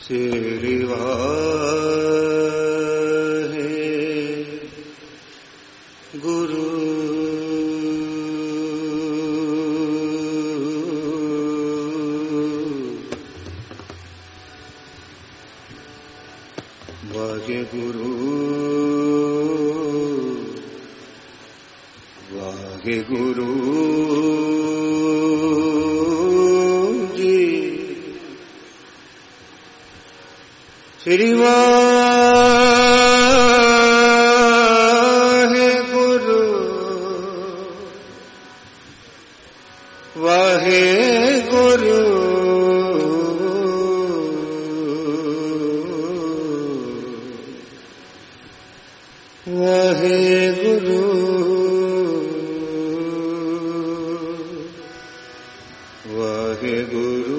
श्री वाहे गुरु वाहे गुरु वाहे गुरु श्री वाहे गुरु वाहे गुरु वाहे गुरु वाहे गुरु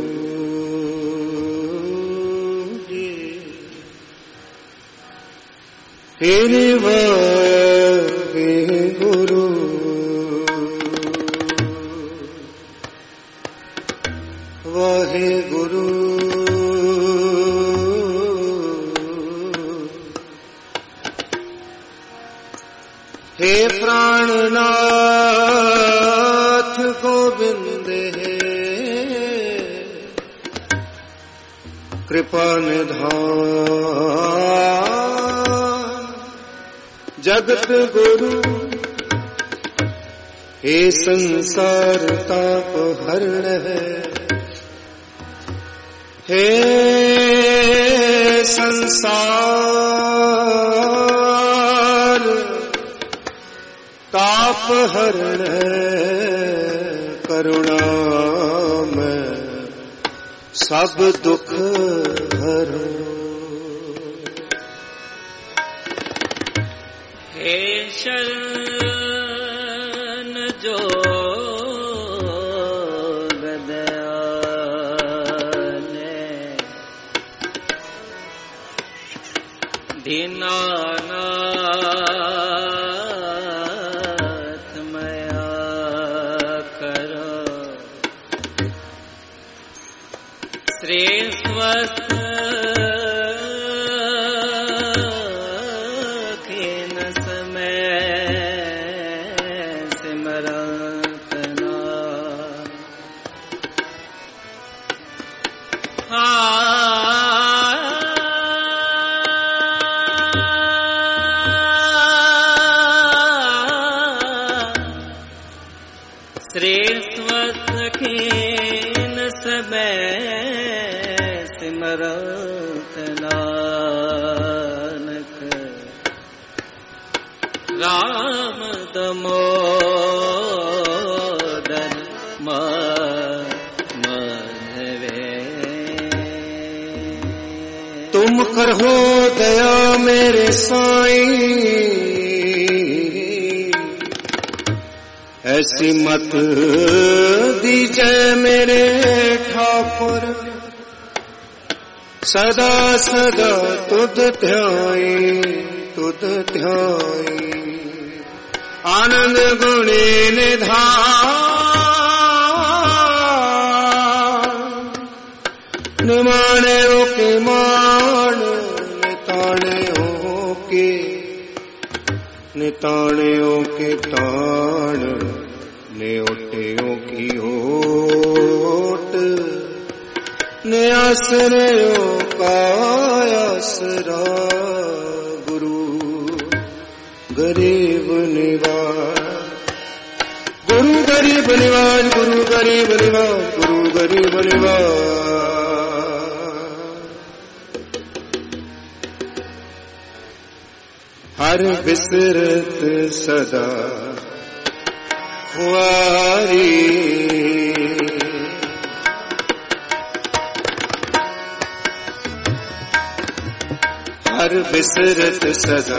तेरे वाहे गुरु वाहे गुरु हे प्राणनाथ गोविंद हे कृपा निधान जगत गुरु हे संसार ताप हरण है हे संसार ताप हरण है करुणा में सब दुख हरो हे शरण जो गदयाने दीनानाथ मया करो श्री स्वस्थ श्रेष्ठ खीन समय सिमरत नानक राम दमोदर माधवे तुम करहो दया मेरे साईं ऐसी मत दीजै मेरे ठाकुर सदा सदा तुध ध्याई आनंद गुणे निधान निमाने के मान निताने के ताण न्योटियों की होट ने आसरों का आसरा गुरु गरीब निवाज गुरु गरीब निवाज गुरु गरीब निवाज गुरु गरीब निवाज हर बिसरत सदा खुआरी हर बिसरत सदा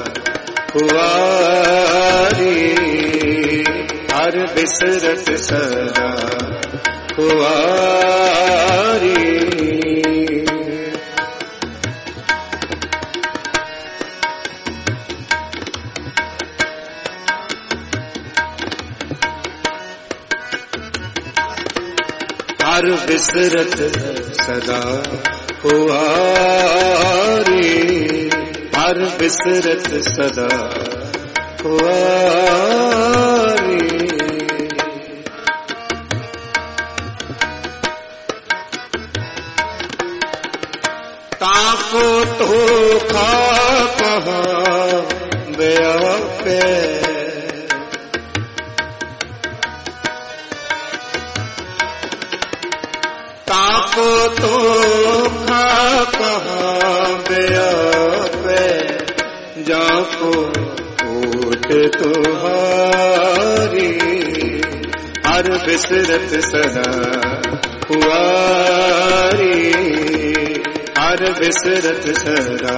खुआरी हर बिसरत सदा खुआरी हर बिसरत सदा कुआरी हर बिसरत सदा कुआरी। ताको तो खा कहाँ व्यापे ताको तो खा कहाँ व्यापे जाको ऊट तुहारी हर बिसरत सदा कुआरी हर बिसरत सदा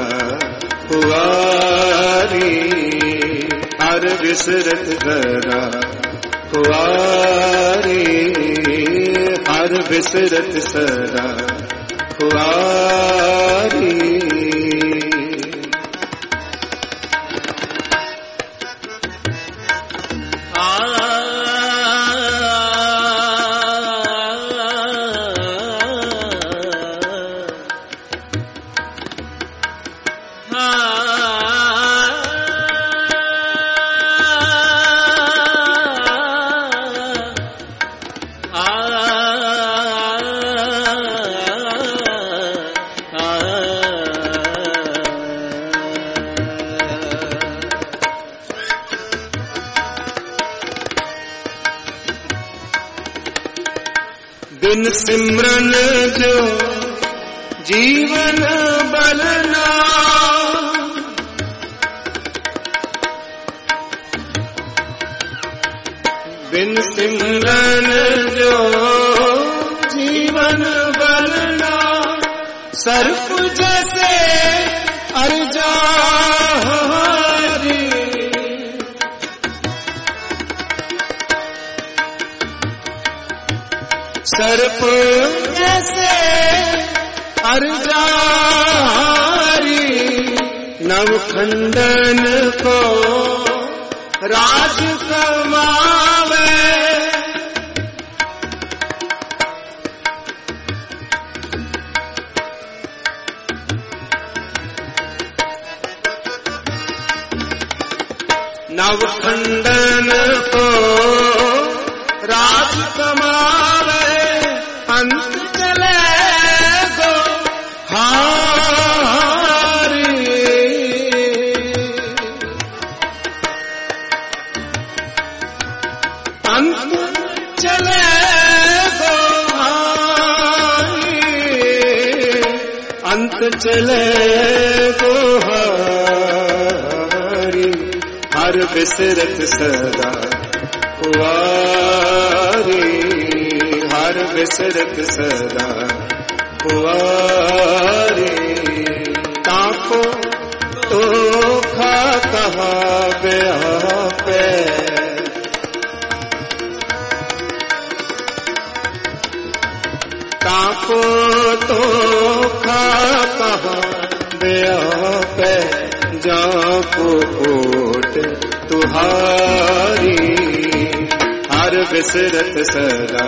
कुआरी हर बिसरत सदा कुआरी हर बिसरत सदा कुआरी। बिन सिमरन जो जीवन बलना बिन सिमरन जो जीवन बलना सर्प जैसे अर्जाहारी सर्प जैसे अर्जाहारी नवखंडन को राज कमावे नवखंडन को राज कमावे अंत चले गो हारी अंत चले गो हारी अंत चले गो हारी हर बिसरत सदा कुआरी हर बिसरत सदा कुआरी ताको तो खा कहा व्यापे ताको तो खा कहा व्यापे जाको ओट तुहारी हर बिसरत सदा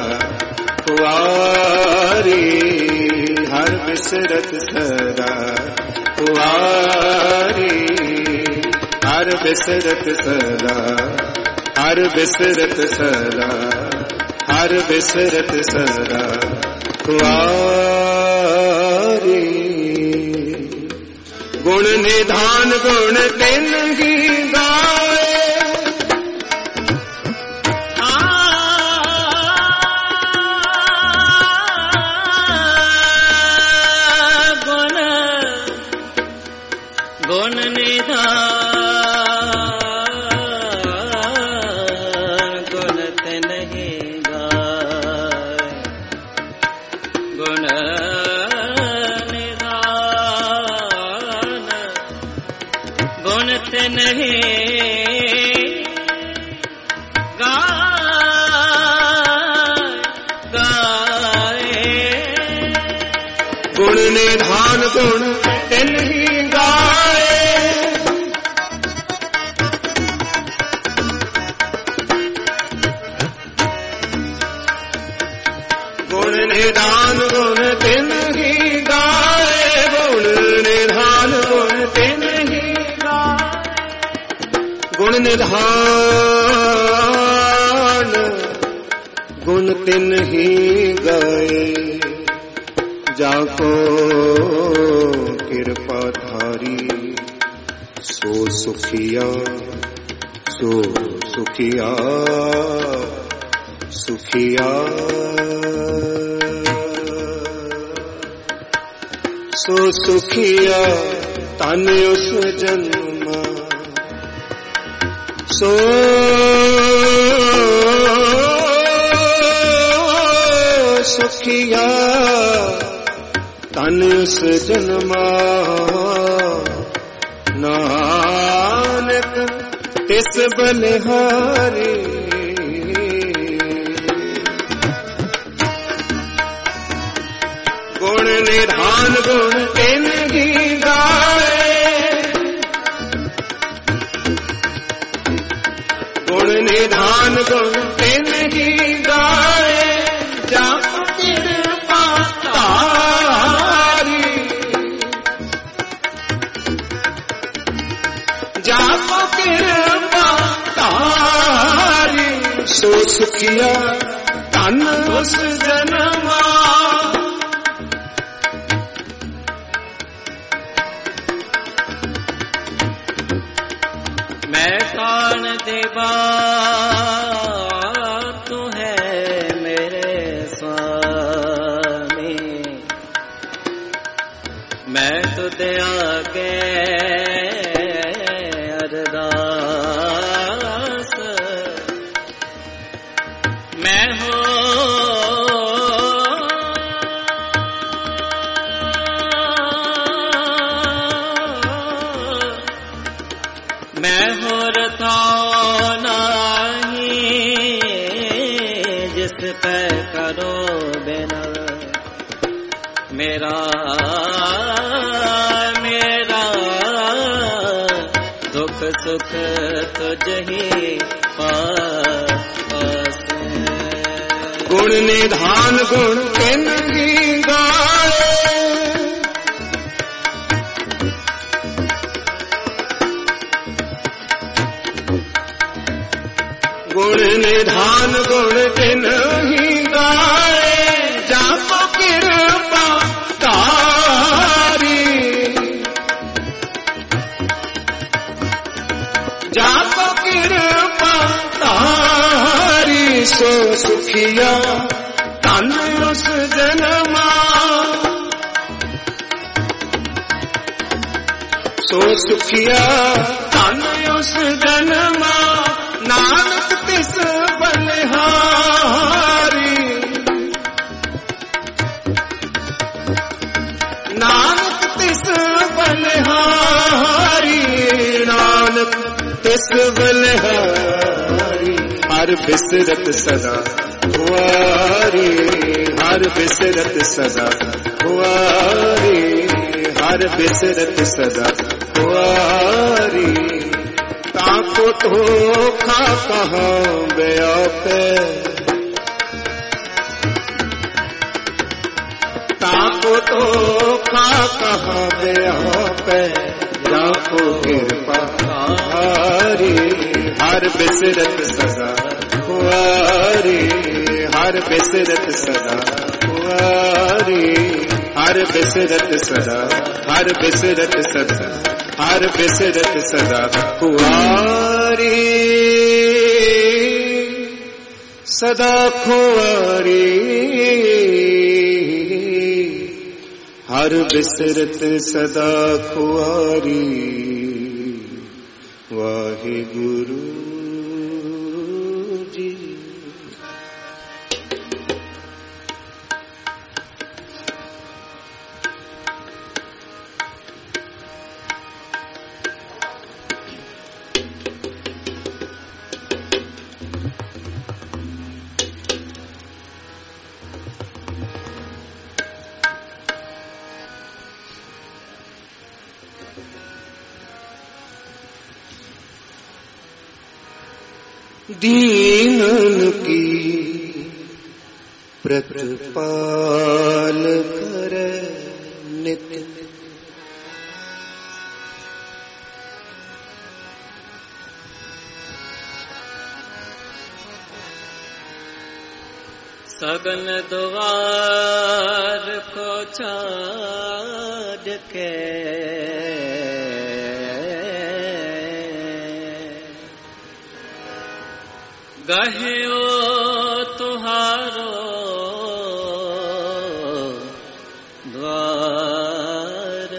कुआरी हर बिसरत सदा कुआरी हर बिसरत सदा हर बिसरत सदा हर बिसरत सदा कुआरी। गुण निधान गुण तिन ही गाए गुण निधान गुण तिन ही गाए गुण निधान गुण तिन ही गुण निधान गुण तिन ही गाए गुण निधान गुण तिन ही गाए गुण निधान गुण तिन ही गाए, जाको कृपा धारी सो सुखिया, सो सुखिया, सुखिया, सो सुखिया तन उस जन्मा, सो सुखिया तन उस जन्मा, नानक तिस बलिहारी। गुण निधान गुण तिन ही गाए, गुण निधान गुण तिन ही गाए, जाको कृपा धारी, जाको कृपा धारी सो सुखिया तन उस जन्मा। मैं कौन देवा तू है मेरे स्वामी, मैं तुझे आगे अरदास, मैं हो मैं हो रता नहीं जिस पे करो बिना, मेरा मेरा दुख सुख तुझ ही पास। गुण निधान गुण तिन ही गाए, गुण निधान गुण तिन ही गाए, जाको कृपा धारी, जाको कृपा धारी सो सुखिया तन उस जन्मा, सो सुखिया तन उस जन्मा, नानक तिस बलिहारी, नानक तिस बलिहारी, नानक तिस बलिहारी, हर बिसरत सदा हुआरी, हर बिसरत सदा हुआरी, हर बिसरत सदा हुआरी, ताको धोखा कहाँ व्यापे, ताको धोखा कहाँ व्यापे, जाको कृपा धारी, हर बिसरत सदा हुआरी, हर बिसरत सदा हुआरी, हर बिसरत सदा, हर बिसरत सदा, हर बिसरत सदा खुआरी, सदा खुआरी, हर बिसरत सदा खुआरी। वाहिगुरु जी। दीनन की प्रतिपाल कर नित, सगन द्वार को छाड़ के गहियो तुहारो द्वार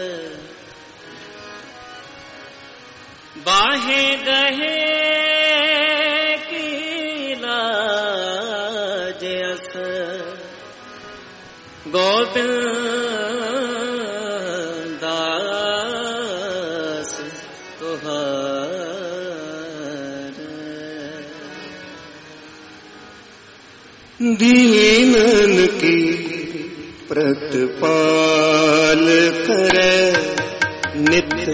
बाहे गहे गोविंद दास तुहार दीनन की प्रतिपाल करे नित्य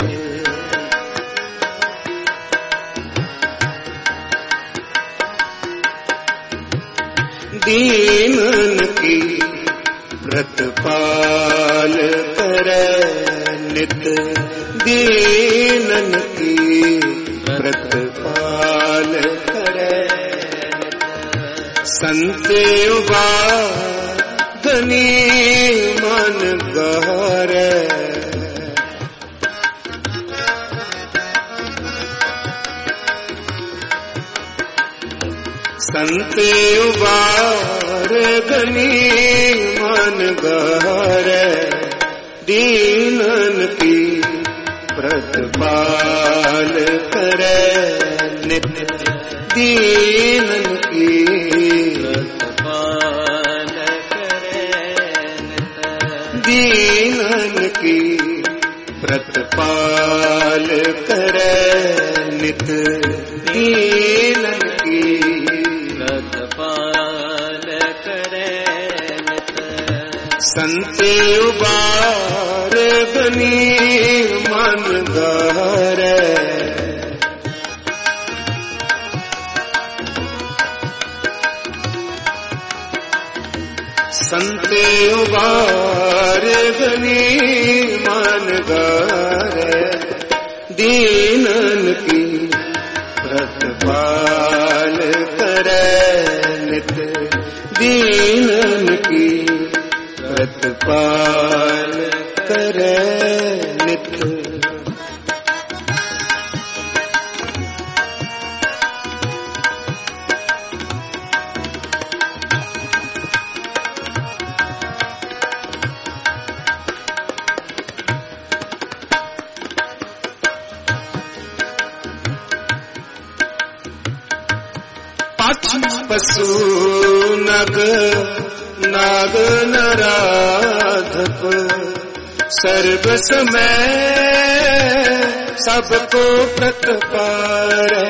दीनन की प्रतिपाल करे नित दीनन की प्रतिपाल करे संत उबादनी मन गहरे संत उबारगनी मन गहरे दीनन की प्रतिपाल करे नित्य दीनन की प्रतिपाल करे दीनन की प्रतिपाल करे नित्य दीनन की प्रतिपाल करे संत उबार बनी मन गहरे संत उबार बनी मन गहरे दीनन की प्रतिपाल करे नित दीनन की प्रतिपाल करे नित्य पशु नग नाग नराधप सर्व समय सबको प्रतिपारे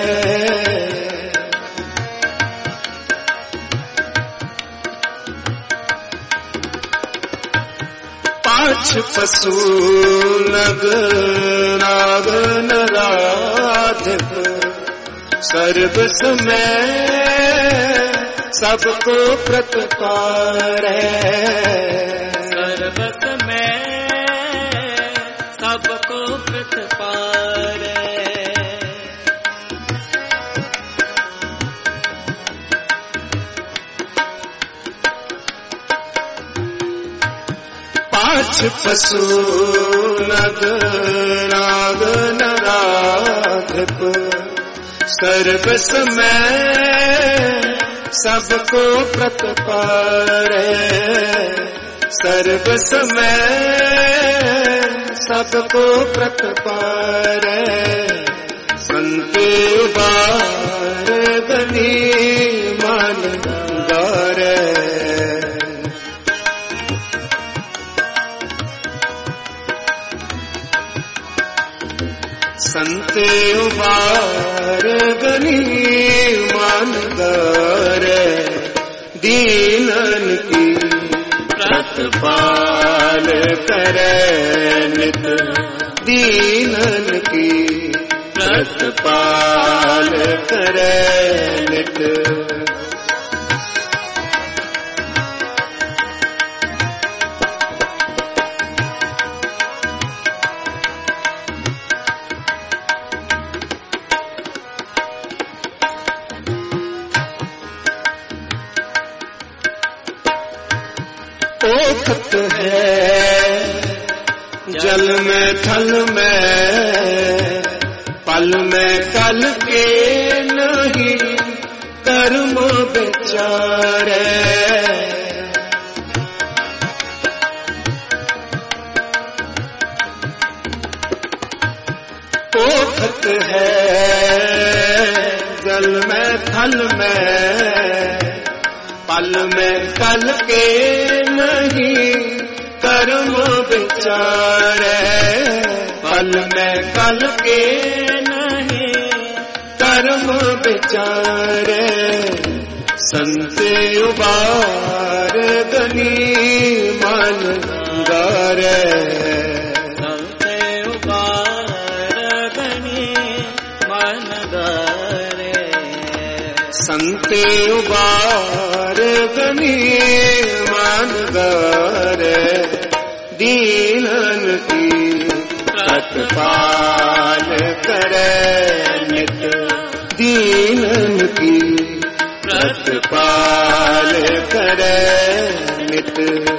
पाँच पशु नग नाग नराधप सर्व समय सबको प्रतिपारे सर्व समय सबको प्रतिपारे पाँच पशु नग नाग नराधप सर्व समय सबको प्रतिपारे सर्व समय सबको प्रतिपारे संत उबार बनी मन गहरे संत उबार बनी मन गहरे दीनन की प्रतिपाल करे नित दीनन की प्रतिपाल करे नित पोखत है जल में थल में, पल में कल के नहीं कर्म विचारे। पोखत है जल में थल में, पल में कल के नहीं कर्म विचारे। पल में कल के नहीं कर्म विचारे। संत उबार गनी मन गारे, संत उबार गनी मन गारे। संत उबार गनी मन गारे। दीनन की प्रतिपाल करे नित, दीनन की प्रतिपाल करे नित।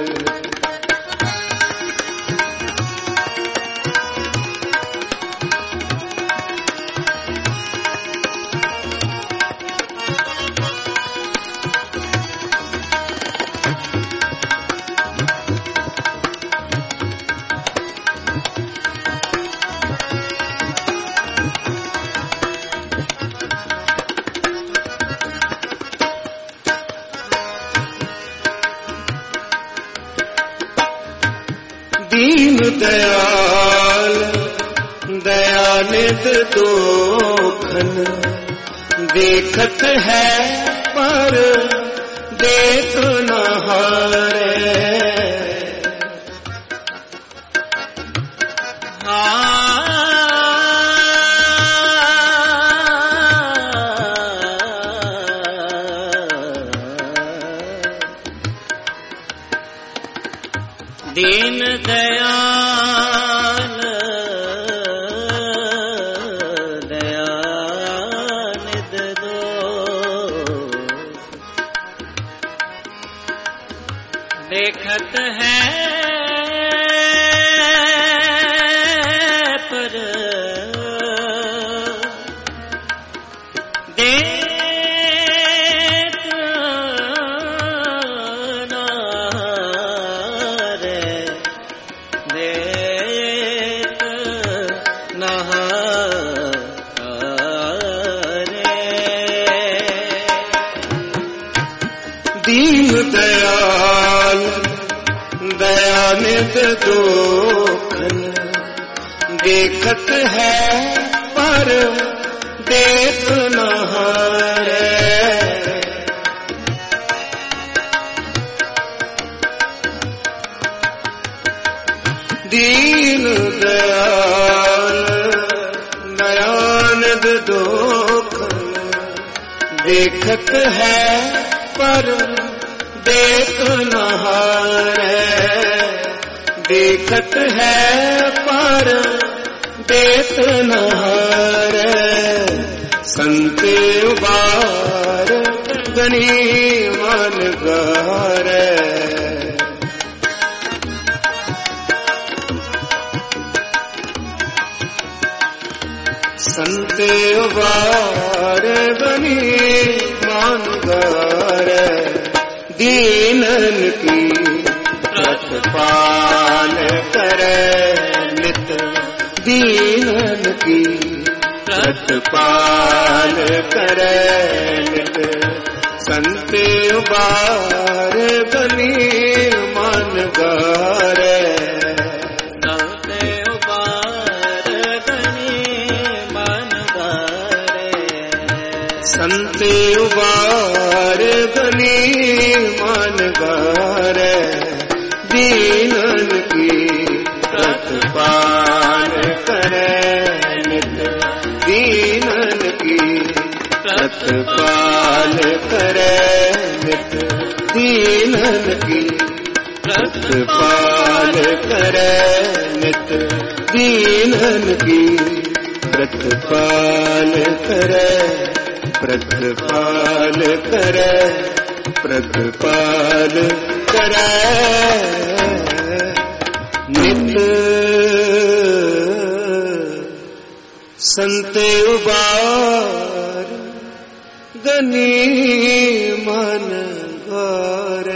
दीन दयाल दयानिध दोखन, देखत है पर देख न हारे। दीन दयाल दयानिध दो, देखत है पर दीन दयाल दयानिध दोखन, देखत है पर देख न हारे। दीन दयाल दयानिध दोखन, देखत है पर देख न हारे। देखत है पर देख न हारे। संत उबार गनी मन गारे। संत उबार गनी मन गारे। दीनन की प्रतिपाल करे नित, दीनन की प्रतिपाल करे नित। संत उबार गनी मन गारे। संत उबार गनी मन गारे। संत उबार गनी मन गारे। दीनन की प्रतिपाल करे नित, दीनन की प्रतिपाल करे नित। दीनन की प्रतिपाल करे नित, दीनन की प्रतिपाल करे। प्रतिपाल करे प्रतिपाल करे नित संते उबार गनी मन गौरे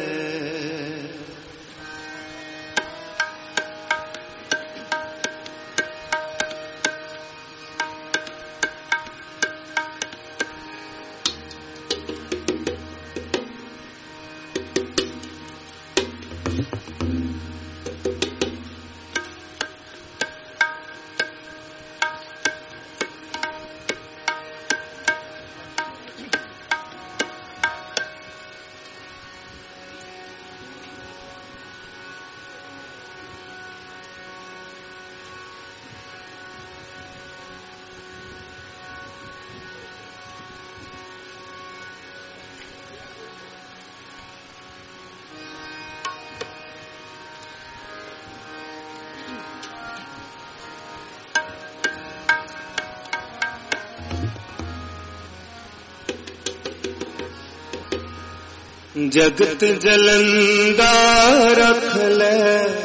जगत जलंदा रख ले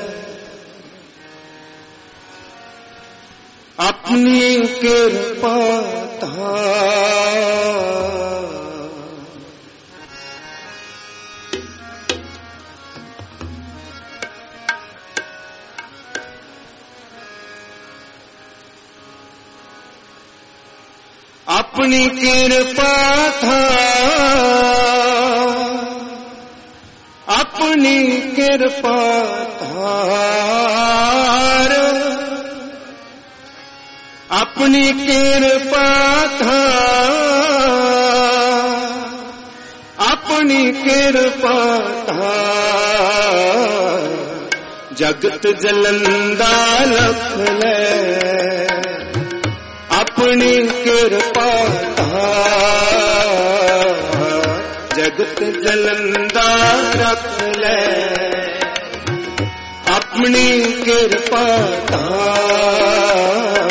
अपनी कृपा अपनी कृपा अपनी कृपा धार अपनी कृपा धार अपनी कृपा धार जगत जलंदा रख ले अपनी कृपा धार जगत जलंदा रख ले अपनी कृपा धार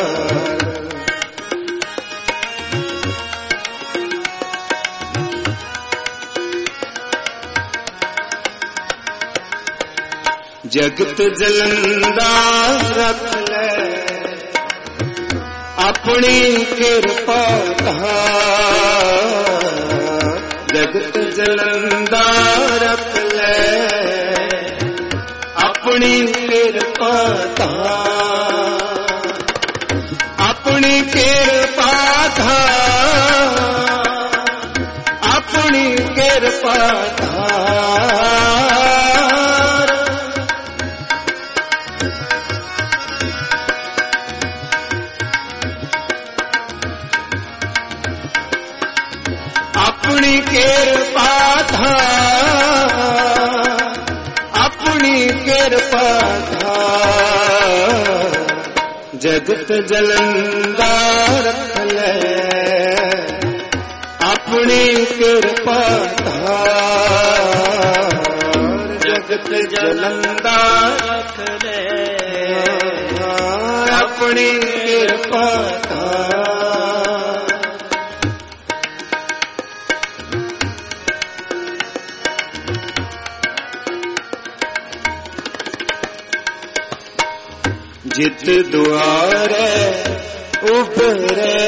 जगत जलंदा रख ले अपनी कृपा धार जगत जलंदा रख ले अपनी कृपा धार अपनी कृपा धार अपनी कृपा धार अपनी कृपा धार अपनी कृपा धार जगत जलंदा रख ले अपनी कृपा धार जगत जलंदा रख ले अपनी कृपा धार जित द्वारे उभरे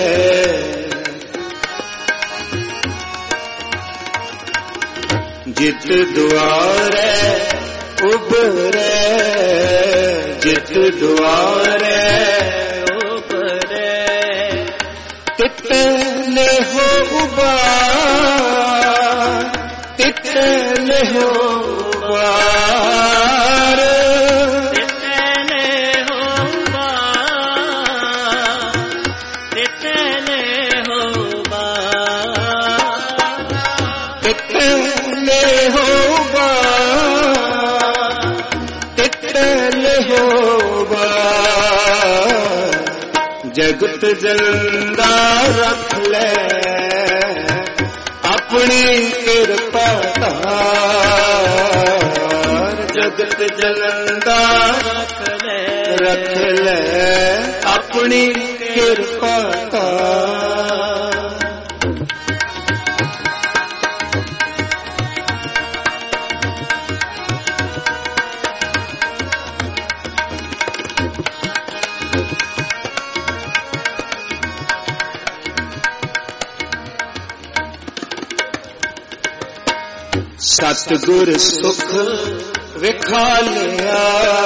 जित द्वारे उभरे जित द्वारे उभरे तितले हो उबार तितले हो उबार जगत जलंदा रख ले अपनी कृपा धार जगत जलंदा रख ले अपनी कृपा धार सतगुर सुख विखा लिया,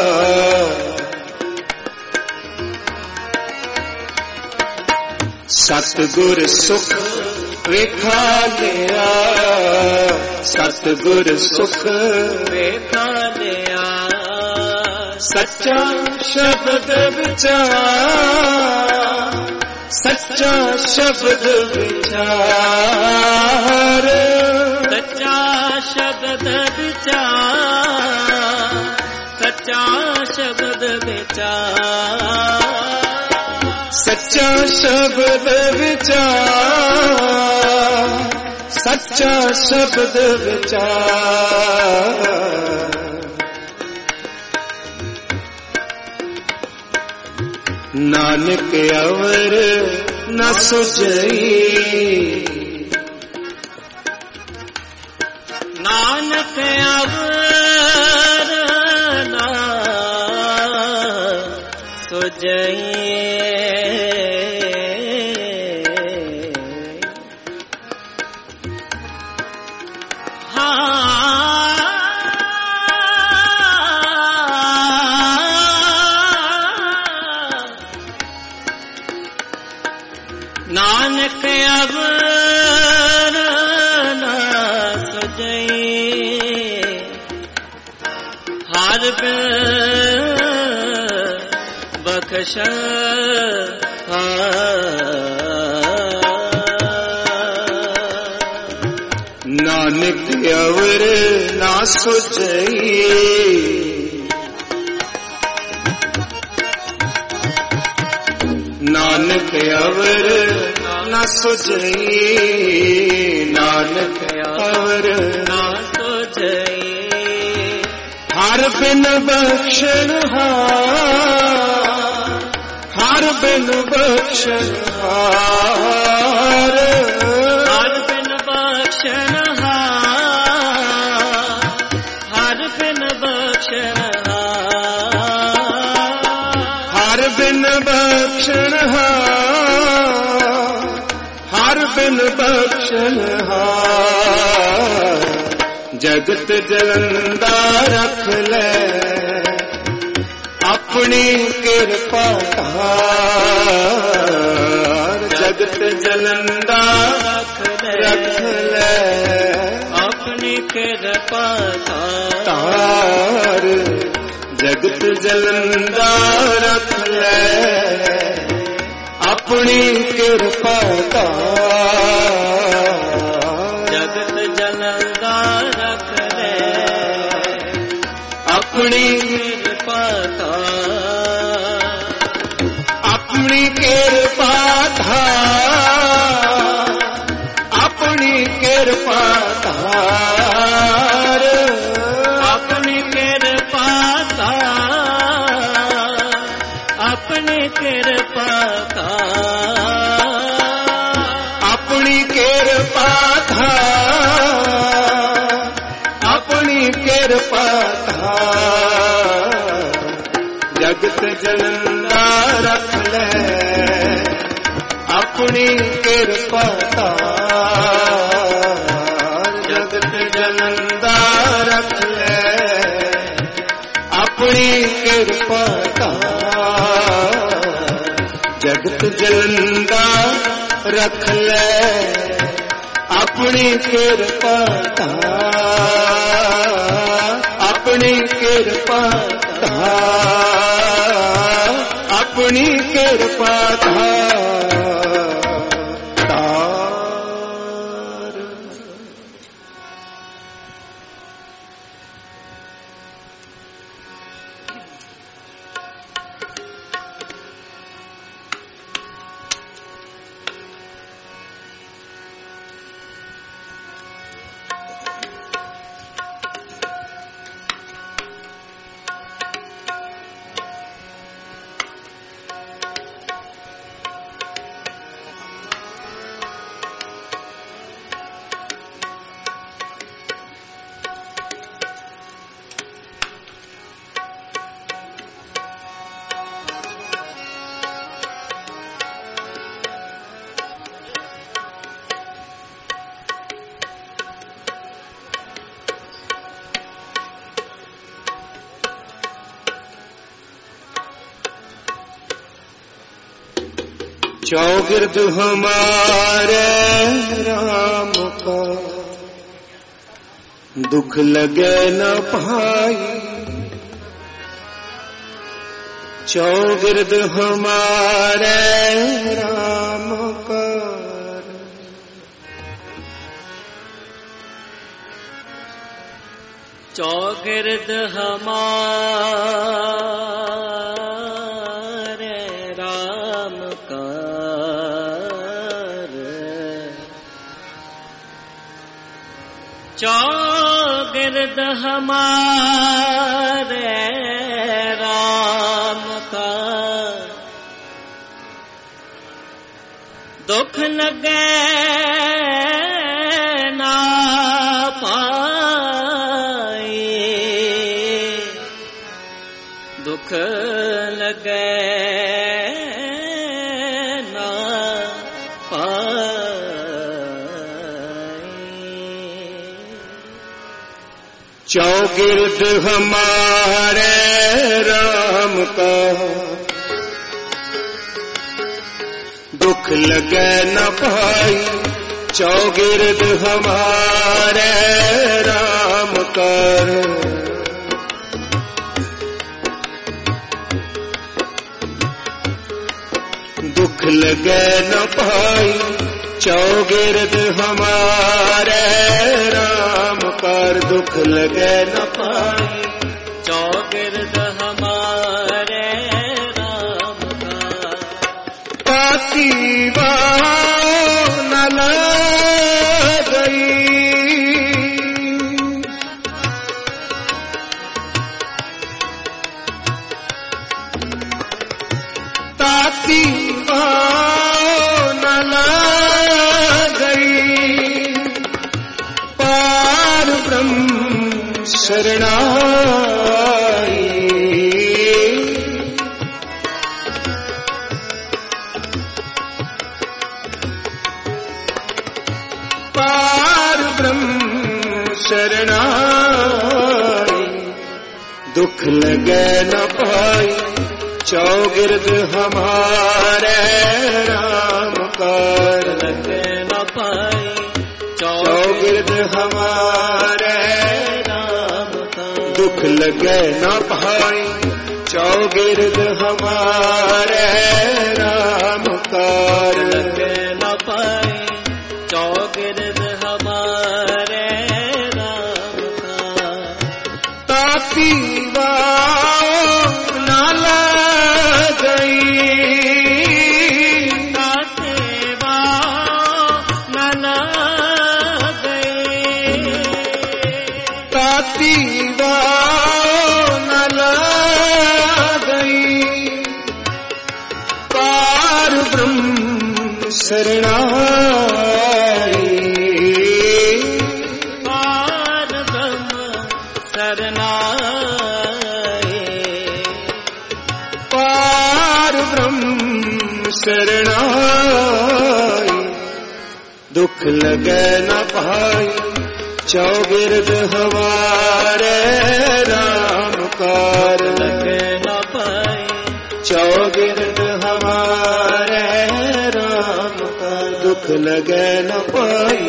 सतगुर सुख विखा लिया, सतगुर सुख विखा लिया। सच्चा शब्द विचार, सच्चा शब्द विचार, सच्चा शब्द विचार, सच्चा शब्द विचार, सच्चा शब्द विचार, सच्चा शब्द विचार। नानक अवर न सुझई, नानक अवर न सुझई। नानक अवर न सुझई, हर बख्श नानक अवर न सुझई, नानक अवर न सुझई, नानक अवर न सुझई। हर बिन बख्शनहार, हर बिन बख्शनहार, हर बिन बख्शनहार, हर बिन बख्शनहार, हर बिन बख्शनहार, हर बिन बख्शनहार। जगत जलंदा रख ले अपनी कृपा धार, जगत जलंदा रख ले अपनी कृपा धार, जगत जलंदा रख ले अपनी कृपा धार, जगत जलंदा रख ले अपनी कृपा धार, अपनी कृपा धार, अपनी कृपा धार, अपनी कृपा धार, अपनी कृपा धार, अपनी कृपा धार, अपनी कृपा धार। जगत जलंदा रख ले अपनी कृपा धार, जगत जलंदा रख ले अपनी कृपा धार, जगत जलंदा रख ले अपनी कृपा धार, अपनी कृपा धार, अपनी कृपा धार। चौगिर्द हमारे राम का दुख लगे न पाई। चौगिर्द हमारे राम का चौगिर्द हमारे राम का चौगिर्द हमारे राम का दुख लगे ना पाए। दुख लगे ना पाए। चौगिर्द हमारे राम का दुख लगे न पाई। चौगिर्द हमारे राम का दुख लगे न पाई। चौगिर्द हमारे राम का दुख लगे न पाई। चौगिर्द हमारे राम का ताती न लग गई। ताती न लग गई। पार ब्रह्म शरणाई। पार ब्रह्म शरणाई। दुख लगे न पाई। चौगिर्द हमारे राम का लगे न पाई। चौगिर्द हमारे राम का दुख लगे न पाई। चौगिर्द हमारे राम का लगे न पाई। चौगिर्द हमारे राम का ताती न लग गई। ताते न लग गई। ताती न लग गई। पार ब्रह्म शरणाई। पार ब्रह्म शरणाई। पार ब्रह्म शरणाई। दुख लगे न पाई। चौगिर्द हमारे राम का लगे न पाई। चौगिर्द हमारे राम का दुख लगे न पाई।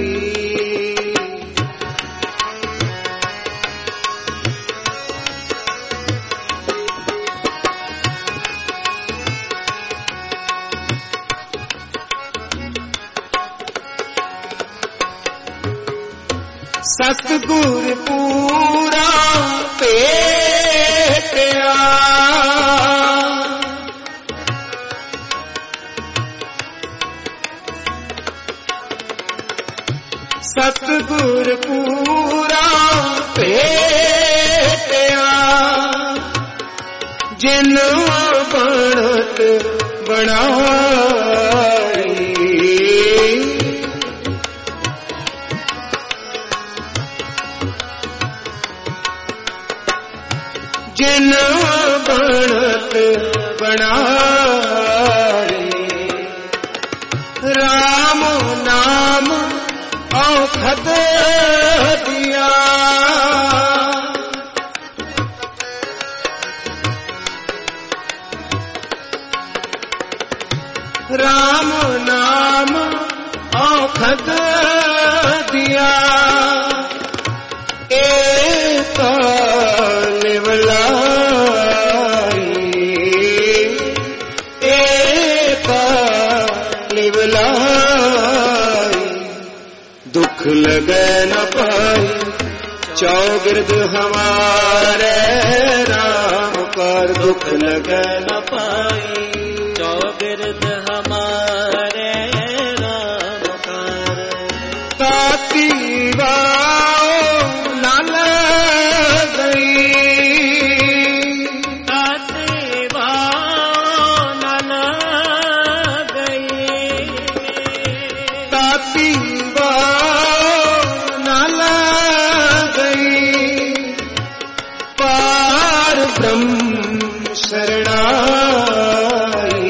सतगुर पूरा भेटिया। सतगुर पूरा भेटिया। जिन बनत बनाई। जिन बनत बनाई। राम नाम औखद दिया। राम नाम औखद दिया, एक लिवलाई, एक लिवलाई। दुख लगे न पाई चौगिर्द हमारे राम पर, दुख लगे न पाई चौगिर्द हमारे राम पर। ताती वाओ न गई, ताती वाओ न गई, ताती वाओ न गई। पार ब्रह्म शरणाई,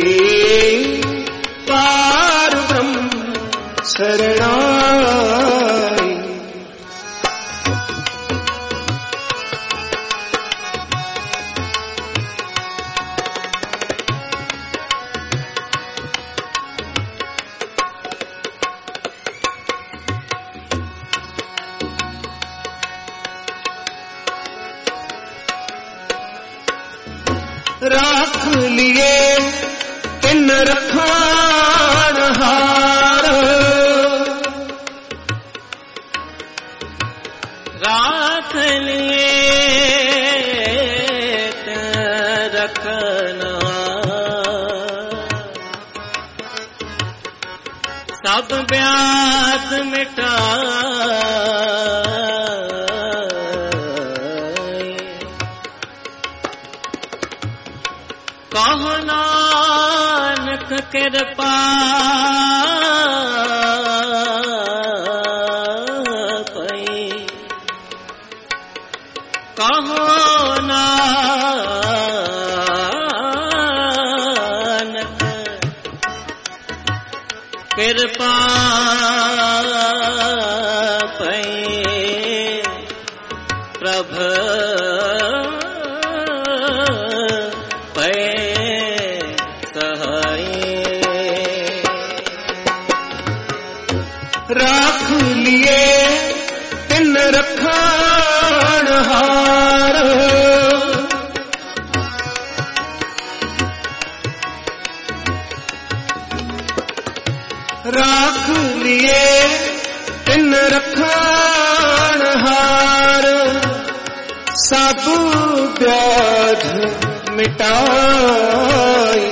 पार ब्रह्म शरणाई। राख लिए इन रखान हार, राख लिए रखना, सब ब्याज मिटा कहो नानक कृपा पई, कहो नानक कृपा पई। प्रभ राख लिए इन रखान हार, राख लिए इन रखान हार। सब व्याध मिटाई,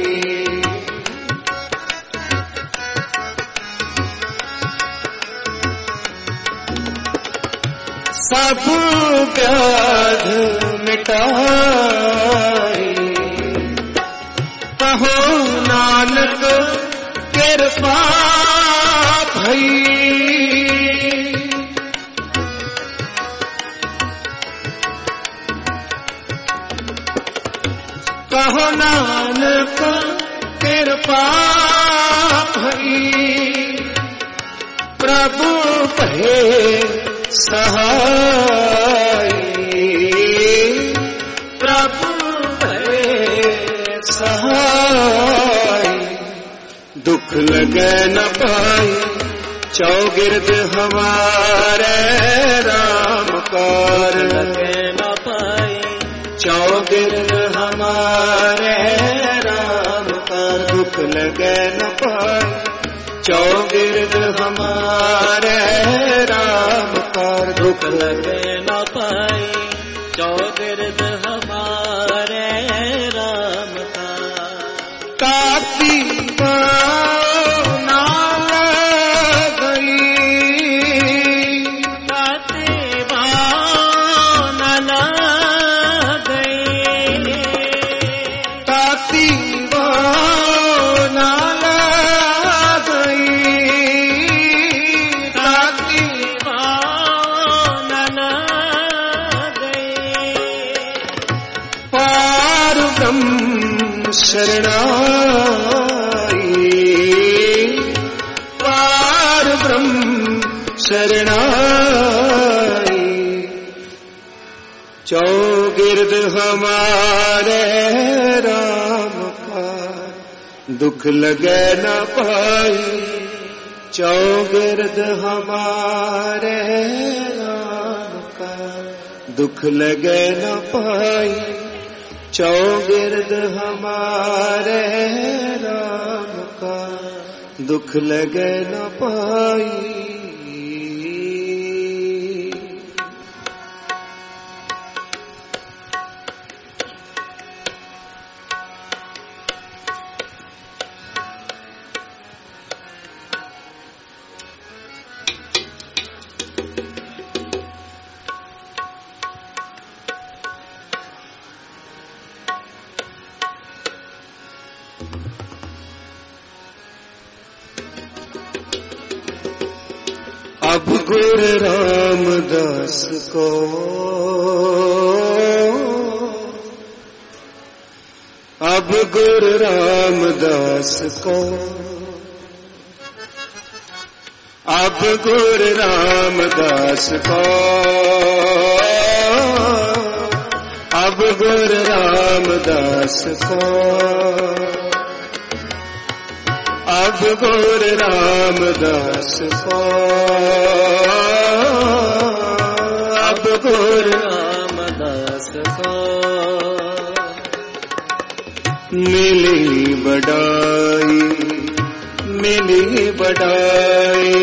सब व्याध मिटाई। कहो नानक कृपा भई, कहो नानक कृपा भई। प्रभु भये सहाय, प्रभु भये सहाय। दुख लगे न पाई चौगिर्द हमारे राम पर, लगे न पाई चौगिर्द हमारे राम पर। दुख लगे न पाई चौगिर्द हमारे राम पर, दुख लगे न पाई चौगिर्द हमारे राम का। ताती ना गई, ताती न गई, ताती ना शरणाई, पार ब्रह्म शरणाई। चौगिर्द हमारे राम का, दुख लगे न पाई चौगिर्द हमारे राम का। दुख लगे न पाई चौगिर्द हमारे राम का। दुख लगे न पाई। अब गुरु रामदास को अब गुरु रामदास को अब गुरु रामदास को अब गुरु रामदास को अब गुरु रामदास को अब गुरु रामदास को मिली बड़ाई मिली बड़ाई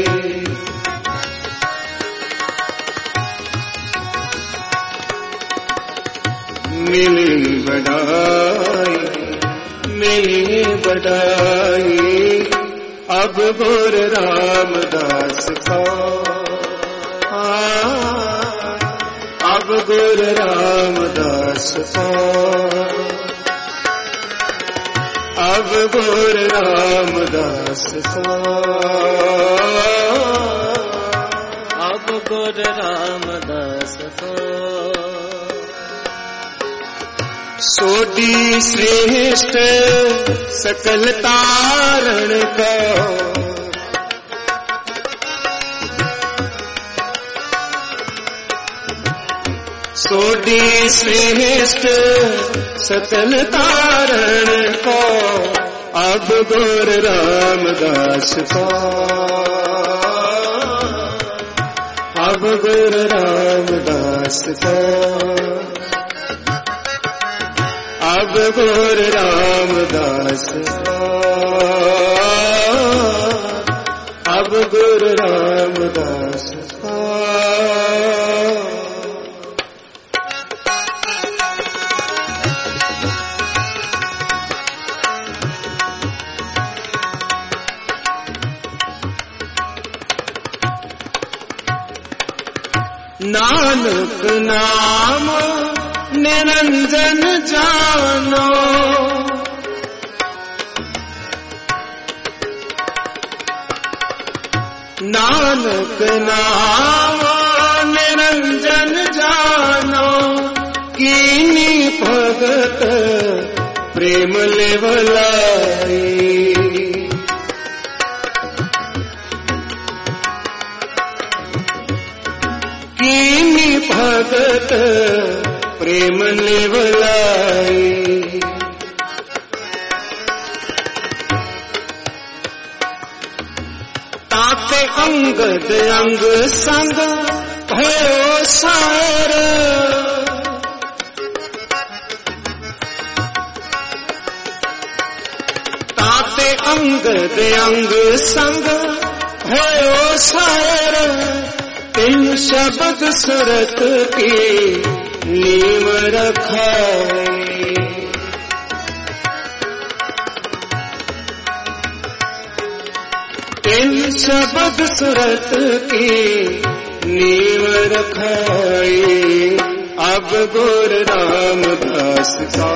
मिली बड़ाई मिली बड़ाई अब गुरु रामदास को अब गुरु रामदास को अब गुरु रामदास को अब गुरु रामदास को सोडी श्रेष्ठ सकल तारण को सोडी श्रेष्ठ सकल तारण को अब गुरु रामदास को अब गुरु रामदास को अब गुरु रामदास को अब गुरु रामदास को नानक नाम निरंजन जानो नानक नाम निरंजन जानो कीनी भगत प्रेम लेवलाई कीनी भगत प्रेम लेवलाई ताते अंगद अंग संग भयो सार ताते अंगद अंग संग भयो सार इन शब्द सुरत की नीम रखाई इन शब्द सुरत की नीम रखाई अब गुरु रामदास का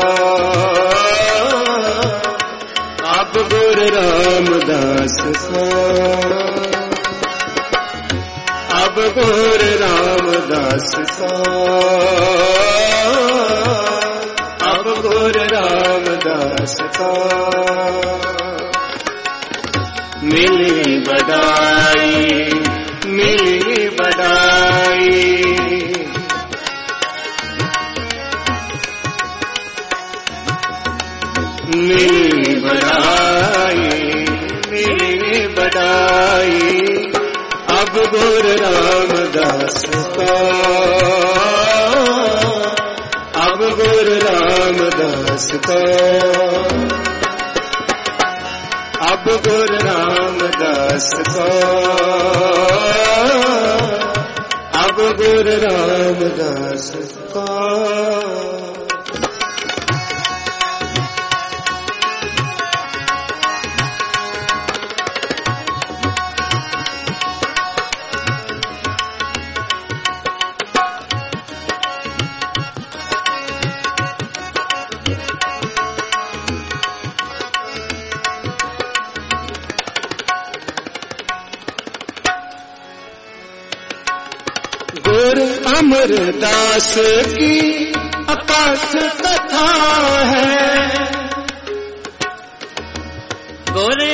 अब गुरु रामदास का अब गुरु रामदास का अब गुरु रामदास का मिली बड़ाई मिली बड़ाई मिली बड़ाई गुरु रामदास का, अब गुरु रामदास का, अब गुरु रामदास का, अब गुरु रामदास का। गुरु अमरदास की अपाठ कथा है, गुरु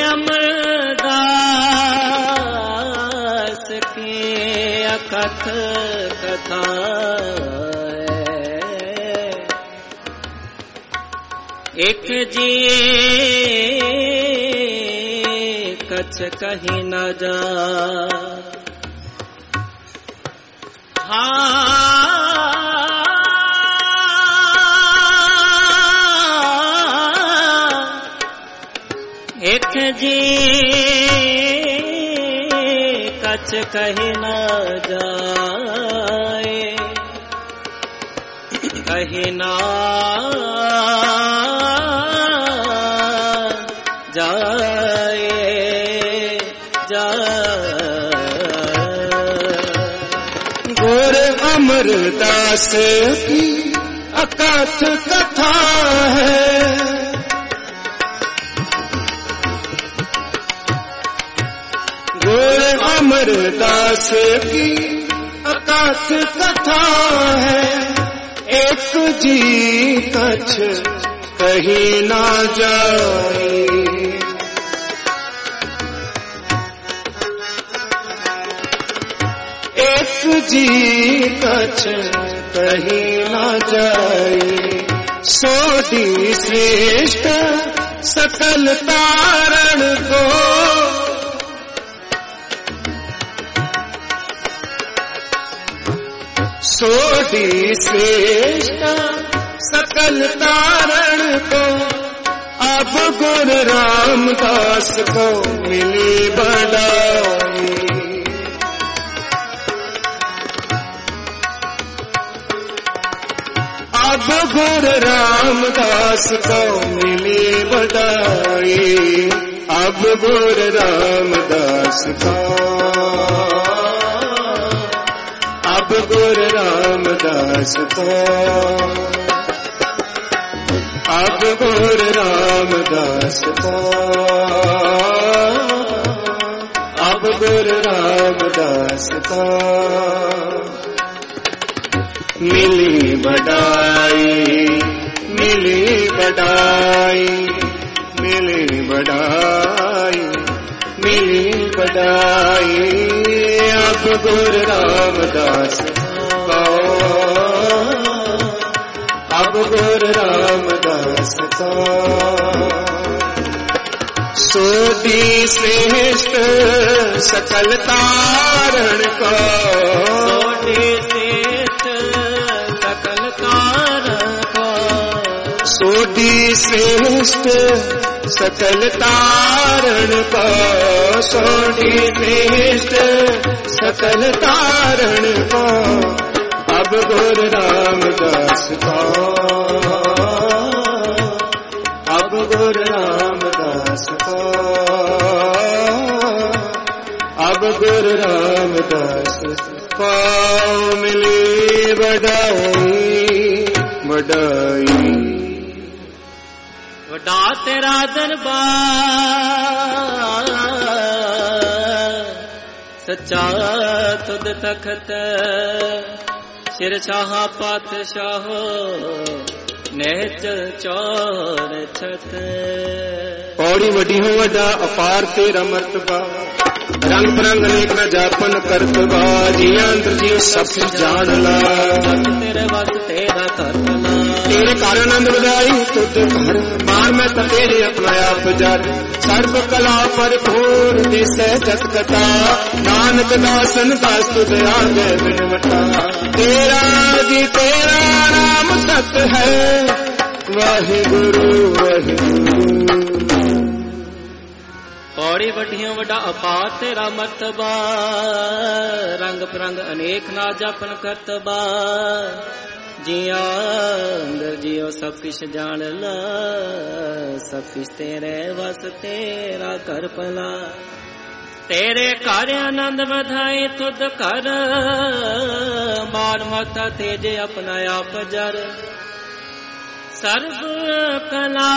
अमरदास की अकथ कथा है। एक जी कछ कहीं न जा, एक जी कछ कहीं न जाए, कहीं न जाए, गुरु अमरदास की अकथ कथा है, गुरु अमरदास की अकथ कथा है। एक जी कछ कहीं ना जाए, एक जी कछ कहीं ना जाए। सोडी श्रेष्ठ सकल तारण को, सोडी श्रेष्ठ सकल तारण को, अब गुरु रामदास को मिली बड़ाई। अब गुरु रामदास को मिली बड़ाई, अब गुरु रामदास का, अब गुरु रामदास का, अब गुरु रामदास का, अब गुरु रामदास का मिली बड़ाई, मिली बड़ाई, मिली बड़ाई, मिली बड़ाई। अब गुरु रामदास का, अब गुरु रामदास का, सोडी श्रेष्ठ सकल तारण का, सोडी श्रेष्ठ सकल तारण का, सोडी श्रेष्ठ सकल तारण का, सोडी श्रेष्ठ सकल तारण का, अब गुरु रामदास का, अब गुरु रामदास का, अब गुरु रामदास का मिली बड़ाई, बड़ाई। वडा तेरा दरबार सच्चा तुद तखत, सिर शाह पातशाह नेचल चौर छत। पौड़ी वडी हो वडा अपार तेरा मर्तबा, रंग बिरंग अनेक न जापन करतबा, जिया अंतर जीव सब जान ला, तेरे वस तेरा करतला। ਤੇਰੇ ਘਰ ਆਨੰਦ ਵਧਾਈ ਤੁਧ ਘਰ ਮਾਰ ਮੈਂ ਤਾਂ ਤੇਰੇ ਆਪਣਾ ਆਪ ਜਰ ਸਰਬ ਕਲਾ ਭਰਪੂਰ ਦਿਸੈ ਜਤ ਕਥਾ ਨਾਨਕ ਦਾਸਨ ਦਾਸ ਤੁਧ ਆਗੇ ਬਿਨਵਟਾ ਤੇਰਾ ਜੀ ਤੇਰਾ ਨਾਮ ਸਤ ਹੈ ਵਾਹਿਗੁਰੂ ਵਾਹਿਗੁਰੂ। ਪੌੜੀ ਵੱਡੀਆਂ ਵੱਡਾ ਅਪਾਰ ਤੇਰਾ ਮਰਤਬਾ ਰੰਗ ਪ੍ਰੰਗ ਅਨੇਕ ਨਾ ਜਪਨ ਕਰਤਬਾ ਜੀਆਂ ਅੰਦਰ ਜਿਉ ਸਭ ਕਿਛ ਜਾਣ ਲਾ ਸਭ ਕਿਛ ਤੇਰੇ ਵਸ ਤੇਰਾ ਕਰ ਭਲਾ ਤੇਰੇ ਘਰ ਆਨੰਦ ਵਧਾਈ ਤੁਧ ਘਰ ਮਾਨ ਮਤਾ ਤੇਜੇ ਆਪਣਾ ਆਪ ਜਰ ਸਰਬ ਕਲਾ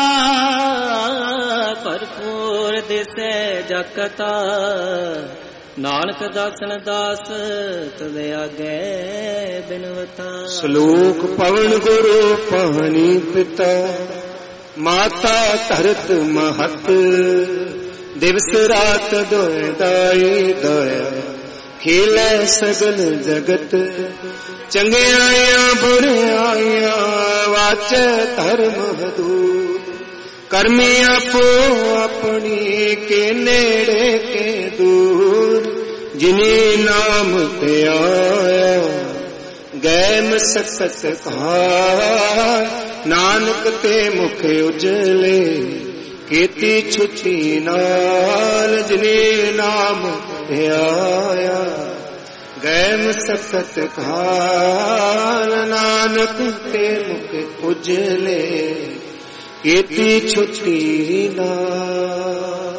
ਭਰਪੂਰ ਦਿਸੈ ਜਗਤਾ ਨਾਨਕ ਦਾਸਨ ਦਾਸ ਤੁਧ ਆਗੇ ਬਿਨਵਤਾ। ਸ਼ਲੋਕ ਪਵਨ ਗੁਰੂ ਪਾਣੀ ਪਿਤਾ ਮਾਤਾ ਧਰਤ ਮਹਤ ਦਿਵਸ ਰਾਤ ਦੋਇ ਦਾਈ ਦਇਆ ਖੇਲੇ ਸਗਲ ਜਗਤ ਚੰਗਿਆਈਆਂ ਬੁਰਿਆਈਆਂ ਵਾਚੈ ਧਰਮ ਹਦੂਰ ਕਰਮੀ ਆਪੋ ਆਪਣੀ ਕੇ ਨੇੜੇ ਕੇ ਦੂਰ ਜਿਨੀ ਨਾਮ ਤੇ ਆਇਆ ਗੈ ਮਸਕਤ ਖਾਇ ਨਾਨਕ ਤੇ ਮੁਖ ਉਜਲੇ ਕੀਤੀ ਛੁੱਟੀ ਨਾਲ ਜਿਨੀ ਨਾਮ ਤੇ ਆਇਆ ਗੈ ਮਸਕਤ ਖਾਇ ਨਾਨਕ ਤੇ ਮੁਖ ਉਜਲੇ ਕੀਤੀ ਛੁੱਟੀ ਨਾਲ।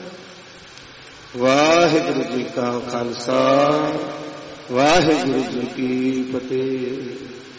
ਵਾਹਿਗੁਰੂ ਜੀ ਕਾ ਖਾਲਸਾ ਵਾਹਿਗੁਰੂ ਜੀ ਕੀ ਫਤਿਹ।